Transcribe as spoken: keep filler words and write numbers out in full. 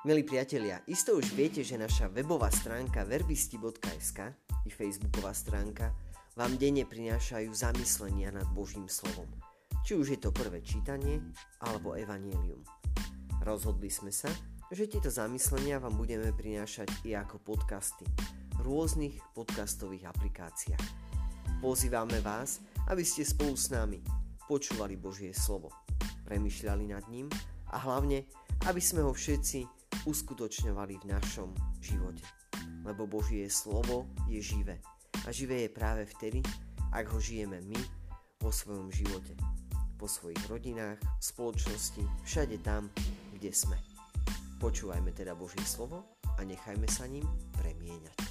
Milí priatelia, isto už viete, že naša webová stránka verbisti bodka es ká i facebooková stránka vám denne prinášajú zamyslenia nad Božím slovom. Či už je to prvé čítanie, alebo evanjelium. Rozhodli sme sa, že tieto zamyslenia vám budeme prinášať i ako podcasty v rôznych podcastových aplikáciách. Pozývame vás, aby ste spolu s nami počúvali Božie slovo, premýšľali nad ním a hlavne, aby sme ho všetci uskutočňovali v našom živote. Lebo Božie slovo je živé. A živé je práve vtedy, ak ho žijeme my vo svojom živote. Po svojich rodinách, v spoločnosti, všade tam, kde sme. Počúvajme teda Božie slovo a nechajme sa ním premieňať.